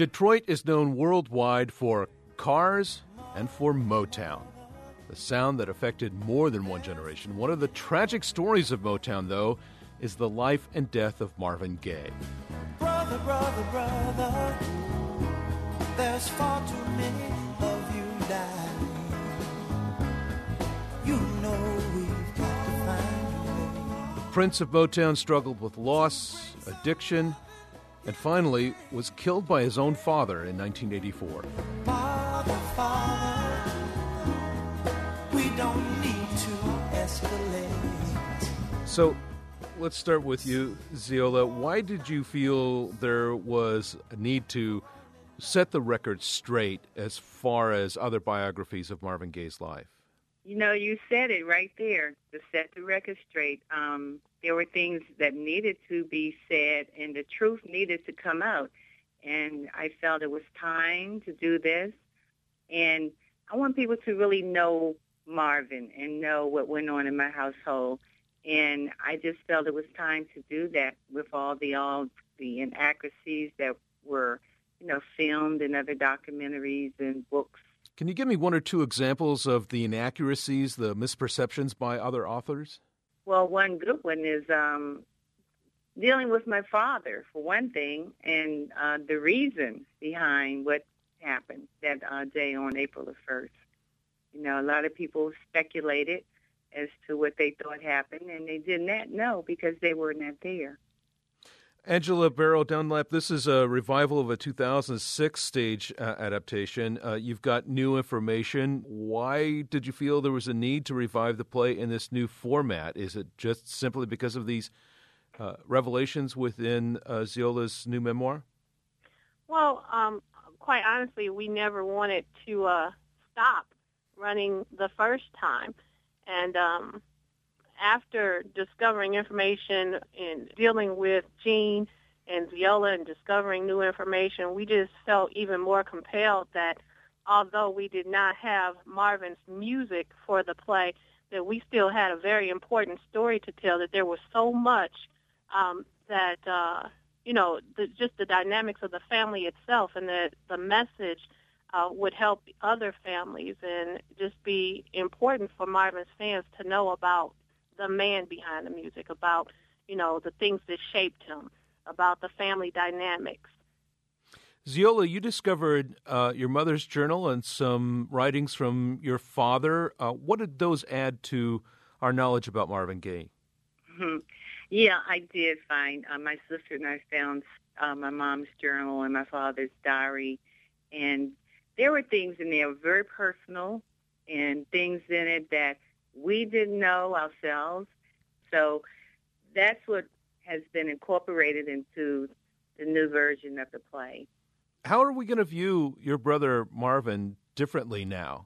Detroit is known worldwide for cars and for Motown, the sound that affected more than one generation. One of the tragic stories of Motown, though, is the life and death of Marvin Gaye. Brother, brother, brother, there's far too many of you dying. You know we've got to find a way. Prince of Motown struggled with loss, addiction, and finally was killed by his own father in 1984. Father, Father, we don't need to escalate. So let's start with you, Zeola. Why did you feel there was a need to set the record straight as far as other biographies of Marvin Gaye's life? You know, you said it right there, to set the record straight. There were things that needed to be said, and the truth needed to come out. And I felt it was time to do this. And I want people to really know Marvin and know what went on in my household. And I just felt it was time to do that with all the inaccuracies that were, filmed in other documentaries and books. Can you give me one or two examples of the inaccuracies, the misperceptions by other authors? Well, one good one is dealing with my father, for one thing, and the reason behind what happened that day on April the 1st. A lot of people speculated as to what they thought happened, and they did not know because they were not there. Angela Barrow Dunlap, this is a revival of a 2006 stage adaptation. You've got new information. Why did you feel there was a need to revive the play in this new format? Is it just simply because of these revelations within Zeola's new memoir? Well, quite honestly, we never wanted to stop running the first time. And after discovering information and dealing with Gene and Zeola and discovering new information, we just felt even more compelled that although we did not have Marvin's music for the play, that we still had a very important story to tell, that there was so much that, just the dynamics of the family itself, and that the message would help other families and just be important for Marvin's fans to know about the man behind the music, about, the things that shaped him, about the family dynamics. Zeola, you discovered your mother's journal and some writings from your father. What did those add to our knowledge about Marvin Gaye? Mm-hmm. Yeah, I did find, my sister and I found my mom's journal and my father's diary, and there were things in there very personal and things in it that we didn't know ourselves. So that's what has been incorporated into the new version of the play. How are we going to view your brother Marvin differently now?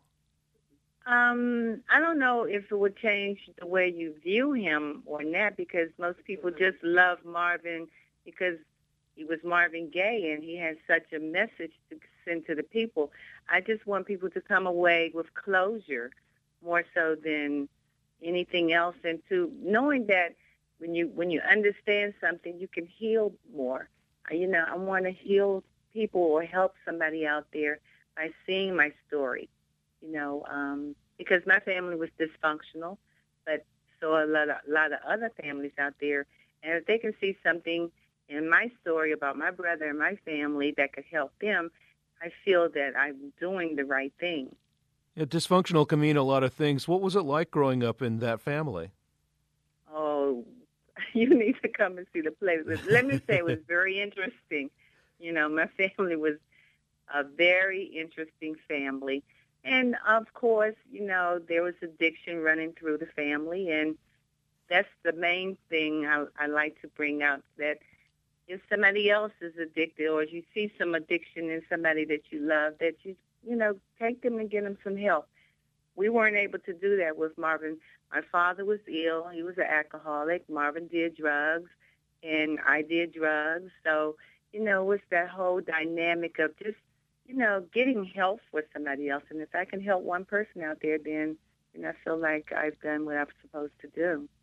I don't know if it would change the way you view him or not, because most people just love Marvin because he was Marvin Gaye and he has such a message to send to the people. I just want people to come away with closure more so than anything else, and to knowing that when you understand something, you can heal more. I want to heal people or help somebody out there by seeing my story, because my family was dysfunctional, but so a lot of other families out there, and if they can see something in my story about my brother and my family that could help them, I feel that I'm doing the right thing. Yeah, dysfunctional can mean a lot of things. What was it like growing up in that family? Oh, you need to come and see the play. Let me say it was very interesting. My family was a very interesting family. And, of course, there was addiction running through the family, and that's the main thing I like to bring out, that if somebody else is addicted or you see some addiction in somebody that you love, that you take them and get them some help. We weren't able to do that with Marvin. My father was ill. He was an alcoholic. Marvin did drugs, and I did drugs. So, it was that whole dynamic of just, getting help for somebody else. And if I can help one person out there, then I feel like I've done what I'm supposed to do.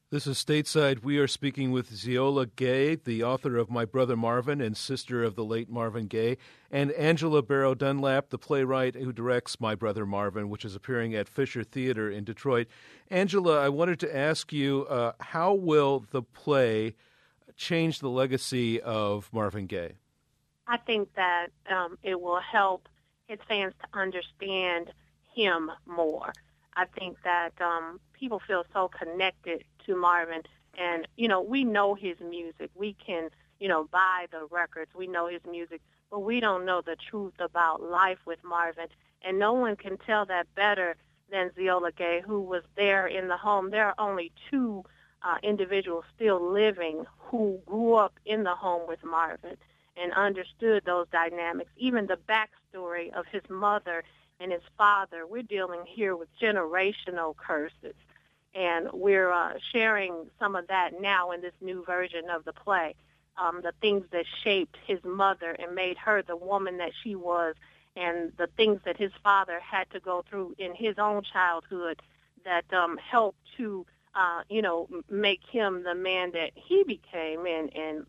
This is Stateside. We are speaking with Zeola Gay, the author of My Brother Marvin and sister of the late Marvin Gaye, and Angela Barrow Dunlap, the playwright who directs My Brother Marvin, which is appearing at Fisher Theater in Detroit. Angela, I wanted to ask you, how will the play change the legacy of Marvin Gaye? I think that it will help his fans to understand him more. I think that people feel so connected to Marvin, and, we know his music. We can, buy the records. We know his music, but we don't know the truth about life with Marvin, and no one can tell that better than Zeola Gay, who was there in the home. There are only two individuals still living who grew up in the home with Marvin and understood those dynamics, even the backstory of his mother and his father. We're dealing here with generational curses, and we're sharing some of that now in this new version of the play, the things that shaped his mother and made her the woman that she was, and the things that his father had to go through in his own childhood that helped to, make him the man that he became, and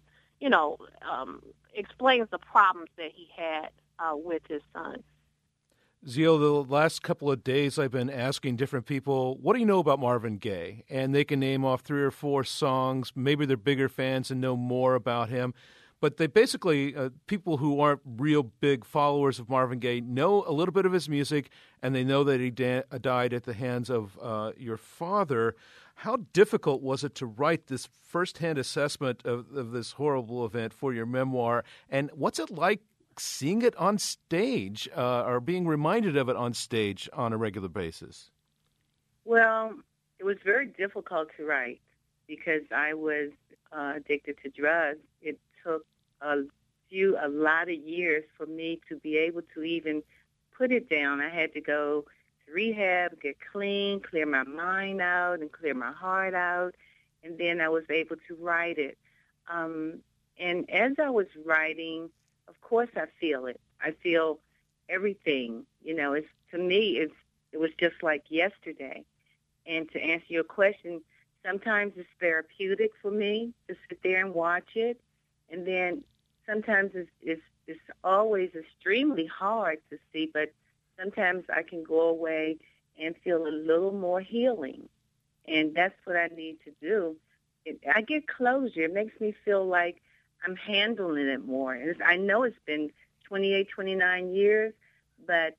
explains the problems that he had with his son. Zio, the last couple of days I've been asking different people, what do you know about Marvin Gaye? And they can name off 3 or 4 songs. Maybe they're bigger fans and know more about him. But they basically, people who aren't real big followers of Marvin Gaye know a little bit of his music, and they know that he died at the hands of your father. How difficult was it to write this firsthand assessment of this horrible event for your memoir? And what's it like seeing it on stage or being reminded of it on stage on a regular basis? Well, it was very difficult to write because I was addicted to drugs. It took a lot of years for me to be able to even put it down. I had to go to rehab, get clean, clear my mind out, and clear my heart out, and then I was able to write it. And as I was writing, of course I feel it. I feel everything. To me, it was just like yesterday. And to answer your question, sometimes it's therapeutic for me to sit there and watch it. And then sometimes it's always extremely hard to see, but sometimes I can go away and feel a little more healing. And that's what I need to do. I get closure. It makes me feel like I'm handling it more. And I know it's been 28, 29 years, but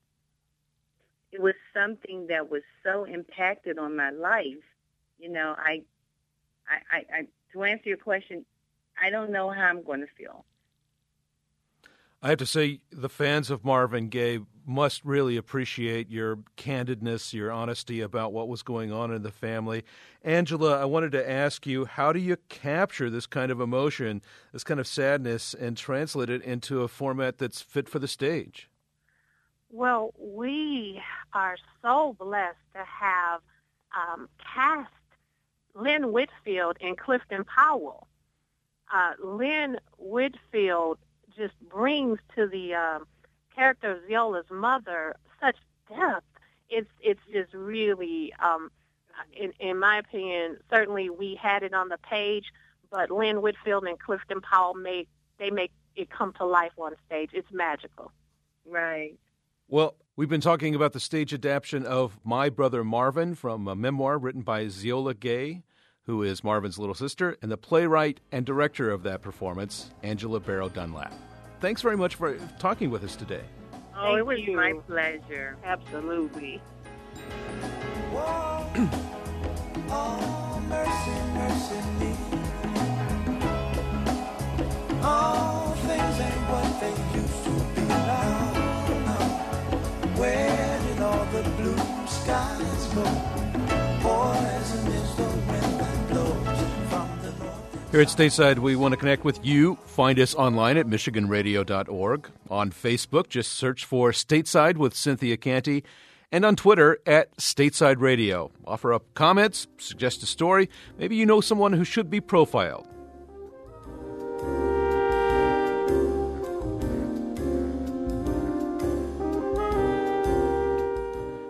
it was something that was so impacted on my life. I to answer your question, I don't know how I'm going to feel. I have to say, the fans of Marvin Gaye must really appreciate your candidness, your honesty about what was going on in the family. Angela, I wanted to ask you, how do you capture this kind of emotion, this kind of sadness, and translate it into a format that's fit for the stage? Well, we are so blessed to have cast Lynn Whitfield and Clifton Powell. Lynn Whitfield just brings to the character of Zeola's mother such depth. It's just really, in my opinion, certainly we had it on the page, but Lynn Whitfield and Clifton Powell make it come to life on stage. It's magical. Right. Well, we've been talking about the stage adaptation of My Brother Marvin from a memoir written by Zeola Gay, who is Marvin's little sister, and the playwright and director of that performance, Angela Barrow Dunlap. Thanks very much for talking with us today. Oh, it was Thank you. my pleasure. Absolutely. Whoa. Oh, mercy, mercy me. All things ain't what they used to be now. Where did all the blue skies go? Poison is the wind that blows from the north. Here at Stateside, we want to connect with you. Find us online at michiganradio.org. On Facebook, just search for Stateside with Cynthia Canty. And on Twitter, at Stateside Radio. Offer up comments, suggest a story. Maybe you know someone who should be profiled.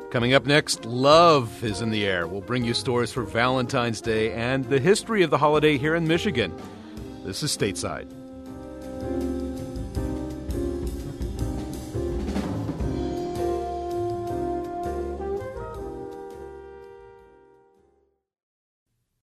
Coming up next, love is in the air. We'll bring you stories for Valentine's Day and the history of the holiday here in Michigan. This is Stateside.